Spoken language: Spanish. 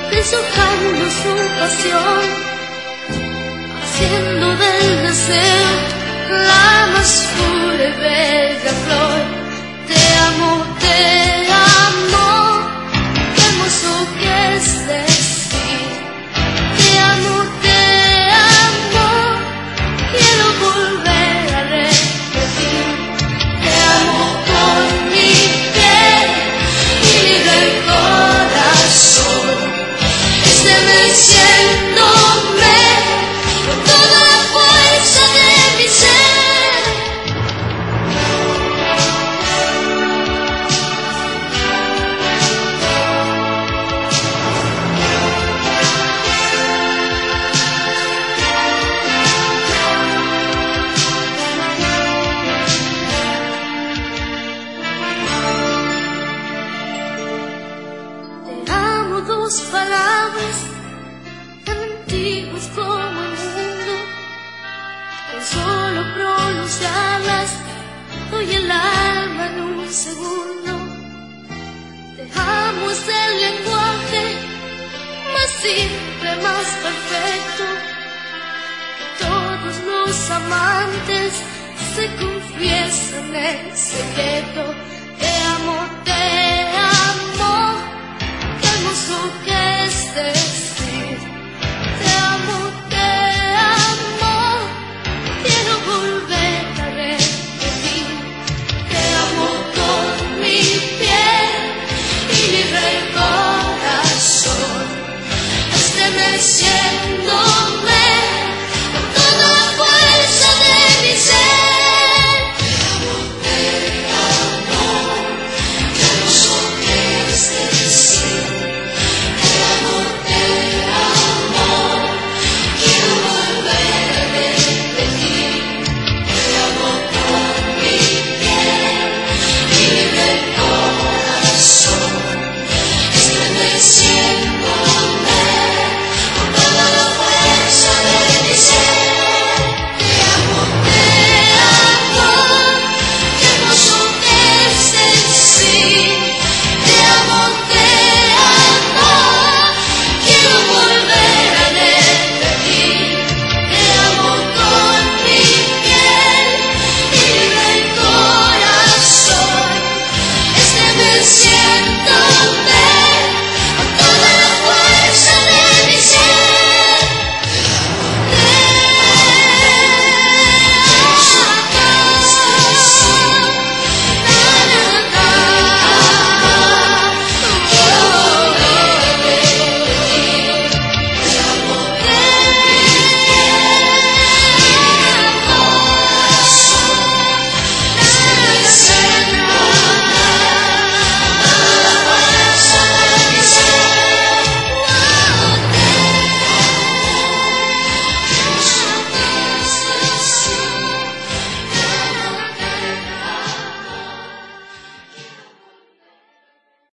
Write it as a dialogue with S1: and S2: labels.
S1: deshojando su pasión, haciendo del deseo la más pura y bella flor. Te amo, qué hermoso que es decir, te amo, quiero volver a repetir, te amo con mi piel y del corazón, estremeciéndome con toda la fuerza de mi ser. Te amo, dos palabras tan antiguas como el mundo, que solo pronunciarlas doy el alma en un segundo. Te amo es el lenguaje más simple, más perfecto. Todos los amantes se confiesan en secreto. Te amo,